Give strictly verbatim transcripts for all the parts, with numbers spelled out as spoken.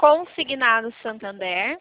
Consignado Santander.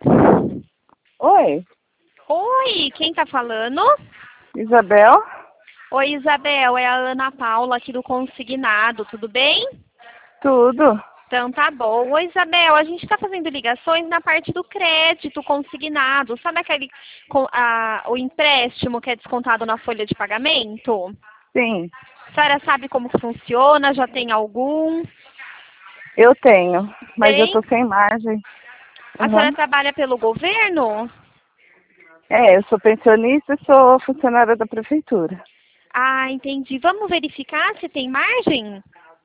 Oi, Oi, quem tá falando? Isabel? Oi, Isabel, é a Ana Paula aqui do Consignado, tudo bem? Tudo? Então tá bom. Oi, Isabel, a gente está fazendo ligações na parte do crédito consignado. Sabe aquele com- a, o empréstimo que é descontado na folha de pagamento? Sim, A senhora sabe como que funciona? Já tem algum? eu tenho, mas eu Tem? tô sem margem. A senhora Uhum. trabalha pelo governo? É, eu sou pensionista e sou funcionária da prefeitura. Ah, entendi. Vamos verificar se tem margem?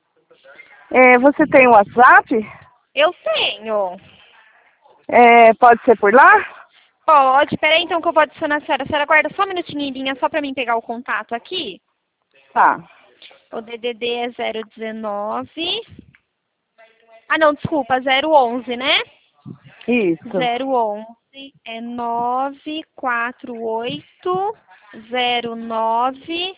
É, você tem WhatsApp? Eu tenho. É, pode ser por lá? Pode. Peraí então que eu vou adicionar a senhora. A senhora guarda só um minutinho em linha só para mim pegar o contato aqui. Tá, O D D D é zero dezenove. Ah, não, desculpa, zero onze, né? isso, zero onze é nove quatro oito zero nove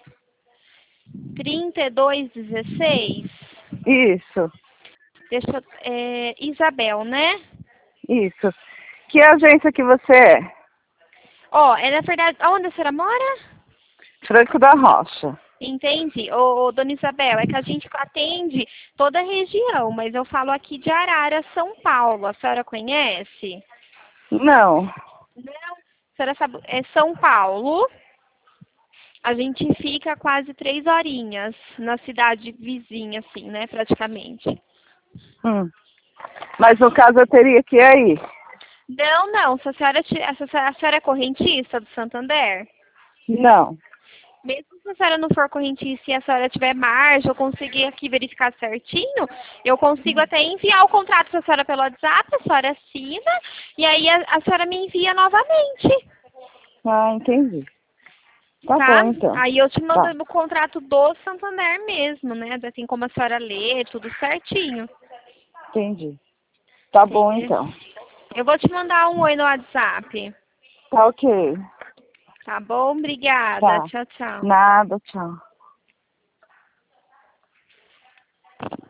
trinta e dois dezesseis. isso, Deixa eu, é, Isabel, né? isso. Que agência que você é? Ó, é na verdade, onde a senhora mora? Franco da Rocha. Entendi. Ô, ô, dona Isabel, é que a gente atende toda a região, mas eu falo aqui de Arara, São Paulo. A senhora conhece? Não, Não. A senhora sabe, é São Paulo. A gente fica quase três horinhas na cidade vizinha, assim, né, praticamente. hum. Mas no caso eu teria que ir aí. Não, não. Se a senhora, ti- essa- a senhora é correntista do Santander? Não, Mesmo se a senhora não for correntista e a senhora tiver margem, eu conseguir aqui verificar certinho, eu consigo até enviar o contrato para a senhora pelo WhatsApp, a senhora assina, e aí a, a senhora me envia novamente, ah, entendi. Tá tá? bom então. Aí eu te mando Tá, o contrato do Santander mesmo, né? Assim como a senhora lê, tudo certinho. entendi. Tá bom Entendeu? então. Eu vou te mandar um oi no WhatsApp, Tá ok. tá bom? Obrigada. Tá. Tchau, tchau. Nada, tchau.